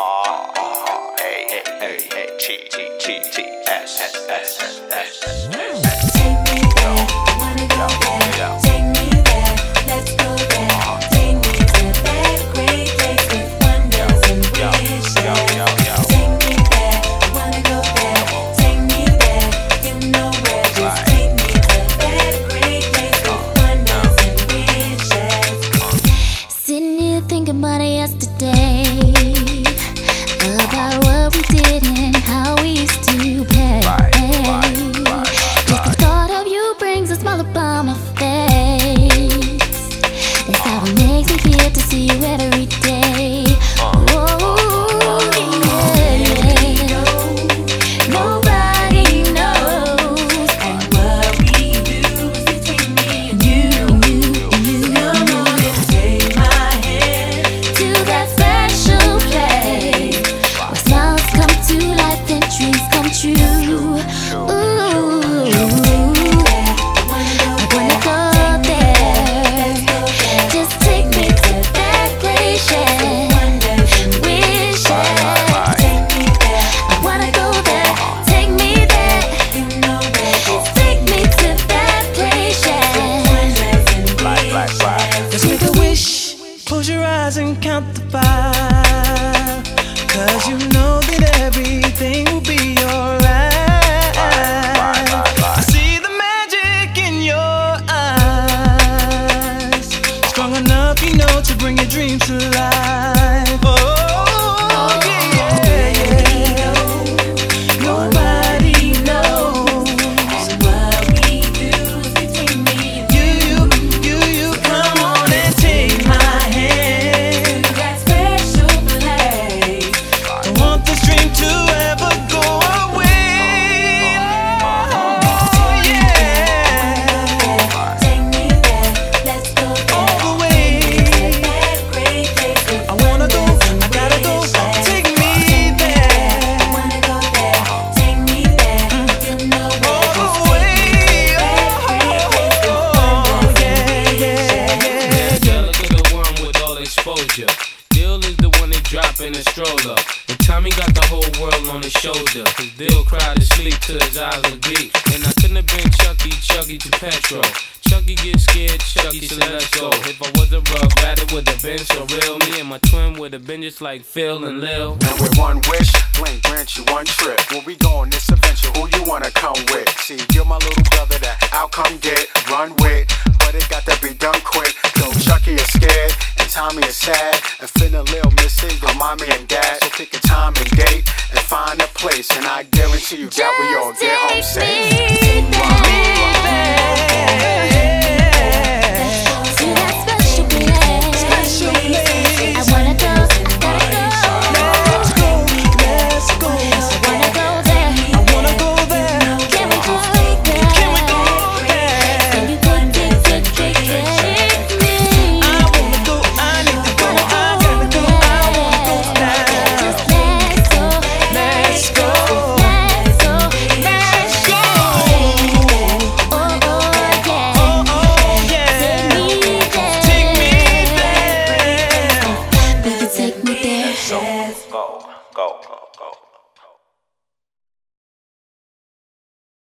Thinking about it yesterday, about what we did and how we used to play. Just the thought of you brings a smile upon my face. That's how it makes me feel to see you every day. Oh, yeah. Nobody knows, and what we do is between me and you. Come on and take my hand to that special place where smiles come to life and dreams come true. Ooh, I wanna go there. Just take me to that place, yeah. Wishes. I wanna go there. Take me there. Just take me to that place, yeah. Let's make a wish. Close your eyes and count the 5, 'cause you know that everything will be alright. I see the magic in your eyes, strong enough, you know, to bring your dreams to life. Oh, yeah. Nobody knows, And what we do is between me and you. Come on and take my hand. that special place. Don't want this dream to ever go away. Oh, yeah. Take me there, let's go All there. the way. That great place with I wanna go, I gotta go. Take me there. wanna go there. Take me there. You know All where the to way. Yeah. Angelica, the one with all exposure. Dill is the one that drop in the stroller. And Tommy got the whole world on his shoulder. Cause Dill cried to sleep till his eyes were bleak. And I couldn't have been Chucky to Petro. Chucky get scared, Chucky said let's go. If I was a rug rat, it would have been so real. Me and my twin would have been just like Phil and Lil. And with one wish, Blink grant you one trip. When we go on this adventure, who you wanna come with? See, you're my little brother that I'll come get, run with, but it got to be done quick. Though Chucky is scared and Tommy is sad, and Finn and Lil missing your mommy and dad. So pick a time and date and find a place, and I guarantee you that we all get home safe. to that special place. I wanna go, I gotta go. Let's go. I wanna go there. I wanna go there. Can we go there? Can we go there? Can you take me? I wanna go, I need to go, I gotta go, I wanna go now. Just let's go. Let's go. Let's go. Let's go. Oh, yeah. Oh, yeah. Take me there. Take me there. Baby, take me there. Go.